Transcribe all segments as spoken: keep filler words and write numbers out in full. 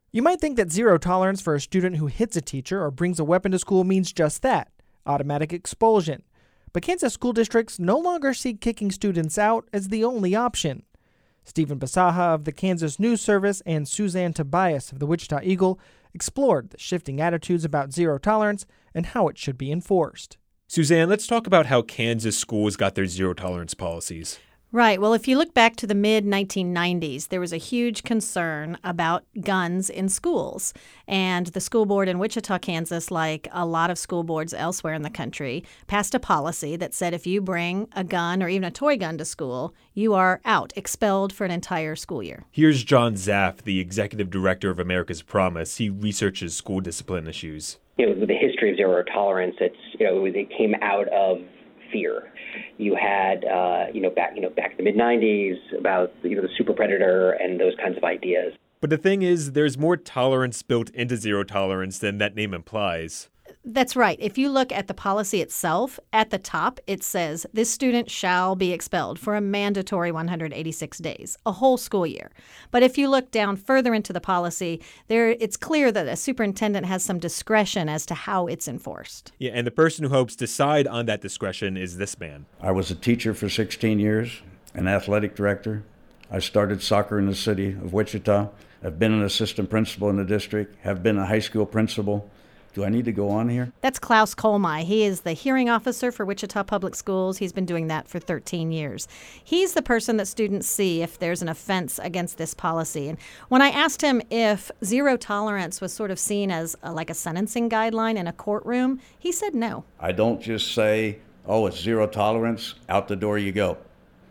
You might think that zero tolerance for a student who hits a teacher or brings a weapon to school means just that, automatic expulsion. But Kansas school districts no longer see kicking students out as the only option. Stephen Basaha of the Kansas News Service and Suzanne Tobias of the Wichita Eagle explored the shifting attitudes about zero tolerance and how it should be enforced. Suzanne, let's talk about how Kansas schools got their zero tolerance policies. Right. Well, if you look back to the mid nineteen nineties, there was a huge concern about guns in schools. And the school board in Wichita, Kansas, like a lot of school boards elsewhere in the country, passed a policy that said if you bring a gun or even a toy gun to school, you are out, expelled for an entire school year. Here's John Zaff, the executive director of America's Promise. He researches school discipline issues. You know, with the history of zero tolerance, it's, you know, it came out of fear. You had, uh, you know, back, you know, back in the mid nineties about, you know, the super predator and those kinds of ideas. But the thing is, there's more tolerance built into zero tolerance than that name implies. That's right. If you look at the policy itself, at the top, it says this student shall be expelled for a mandatory one hundred eighty-six days, a whole school year. But if you look down further into the policy, there it's clear that a superintendent has some discretion as to how it's enforced. Yeah, and the person who helps decide on that discretion is this man. I was a teacher for sixteen years, an athletic director. I started soccer in the city of Wichita. I've been an assistant principal in the district, have been a high school principal. Do I need to go on here? That's Klaus Kolmai. He is the hearing officer for Wichita Public Schools. He's been doing that for thirteen years. He's the person that students see if there's an offense against this policy. And when I asked him if zero tolerance was sort of seen as a, like a sentencing guideline in a courtroom, he said no. I don't just say, oh, it's zero tolerance, out the door you go.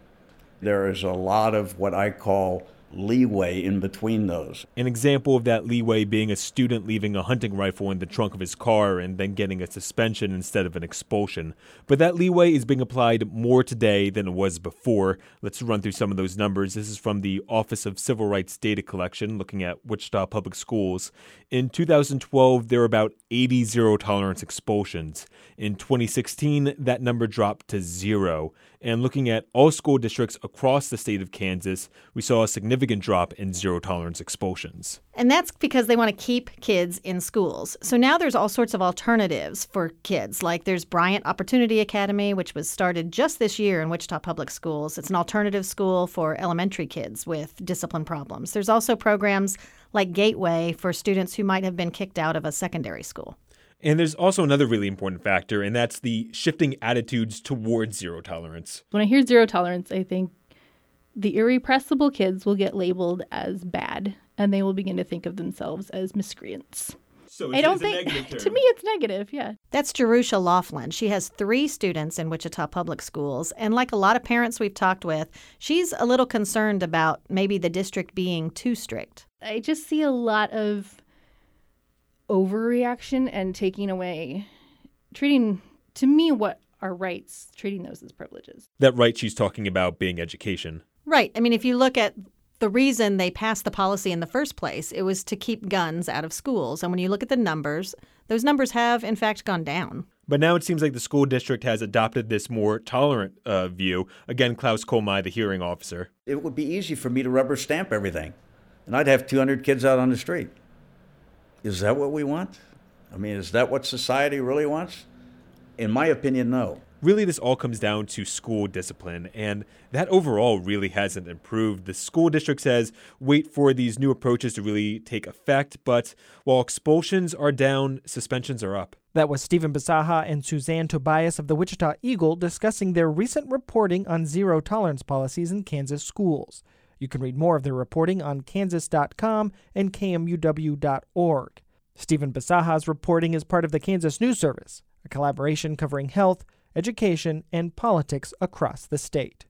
There is a lot of what I call leeway in between those. An example of that leeway being a student leaving a hunting rifle in the trunk of his car and then getting a suspension instead of an expulsion. But that leeway is being applied more today than it was before. Let's run through some of those numbers. This is from the Office of Civil Rights Data Collection, looking at Wichita Public Schools. In two thousand twelve, there were about eighty zero-tolerance expulsions. In twenty sixteen, that number dropped to zero. And looking at all school districts across the state of Kansas, we saw a significant drop in zero-tolerance expulsions. And that's because they want to keep kids in schools. So now there's all sorts of alternatives for kids. Like there's Bryant Opportunity Academy, which was started just this year in Wichita Public Schools. It's an alternative school for elementary kids with discipline problems. There's also programs like Gateway for students who might have been kicked out of a secondary school. And there's also another really important factor, and that's the shifting attitudes towards zero tolerance. When I hear zero tolerance, I think the irrepressible kids will get labeled as bad, and they will begin to think of themselves as miscreants. So I don't think, to me, it's negative, yeah. That's Jerusha Laughlin. She has three students in Wichita Public Schools, and like a lot of parents we've talked with, she's a little concerned about maybe the district being too strict. I just see a lot of overreaction and taking away, treating, to me, what are rights, treating those as privileges. That right she's talking about being education. Right. I mean, if you look at the reason they passed the policy in the first place, it was to keep guns out of schools. And when you look at the numbers, those numbers have, in fact, gone down. But now it seems like the school district has adopted this more tolerant uh, view. Again, Klaus Kolmai, the hearing officer. It would be easy for me to rubber stamp everything, and I'd have two hundred kids out on the street. Is that what we want? I mean, is that what society really wants? In my opinion, no. Really, this all comes down to school discipline, and that overall really hasn't improved. The school district says wait for these new approaches to really take effect, but while expulsions are down, suspensions are up. That was Stephen Basaha and Suzanne Tobias of the Wichita Eagle discussing their recent reporting on zero-tolerance policies in Kansas schools. You can read more of their reporting on kansas dot com and k m u w dot org. Stephen Basaha's reporting is part of the Kansas News Service, a collaboration covering health, education, and politics across the state.